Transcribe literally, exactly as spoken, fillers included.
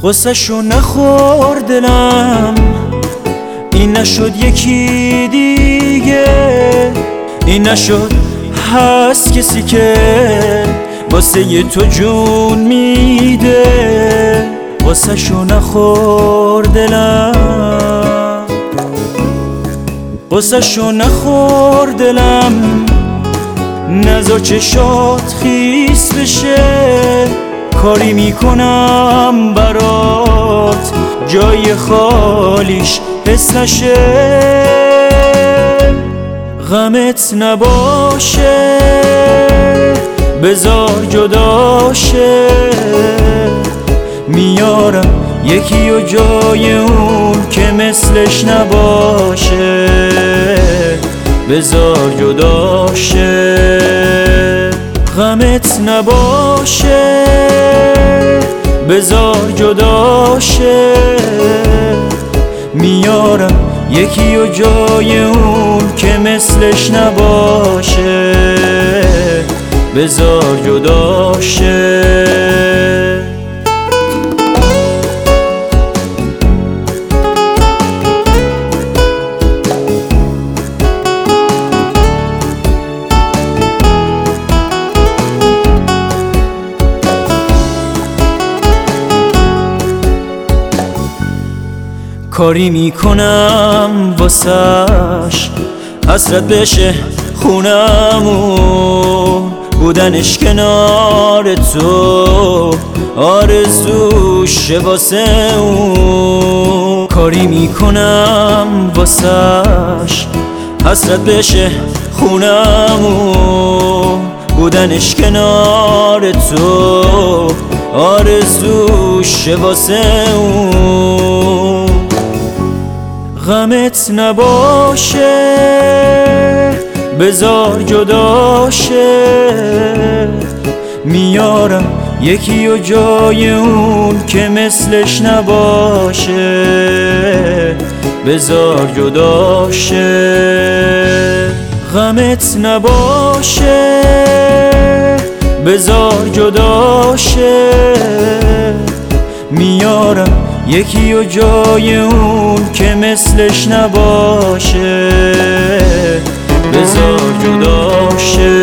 قصه شو نخور دلم، این نشد یکی دیگه، این نشد هست کسی که واسه تو جون میده. قصه شو نخور دلم، قصه شو نخور دلم، نذار چشات خیس بشه. کاری میکنم برات جای خالیش حس نشه. غمت نباشه بذار جداشه، میارم یکی و جای اون که مثلش نباشه. بذار جداشه، غمت نباشه بذار جداشه، میارم یکی و جای اون که مثلش نباشه. بذار جداشه. کاری میکنم واسش حسرت بشه خونمون، بودنش کنار تو آرزوشه واسه اون. کاری میکنم واسش حسرت بشه خونمون، بودنش کنار تو آرزوشه واسه اون. غمت نباشه بذار جداشه، میارم یکی و جای اون که مثلش نباشه. بذار جداشه، غمت نباشه بذار جداشه، میارم یکی و جای اون که مثلش نباشه. بذار جداشه.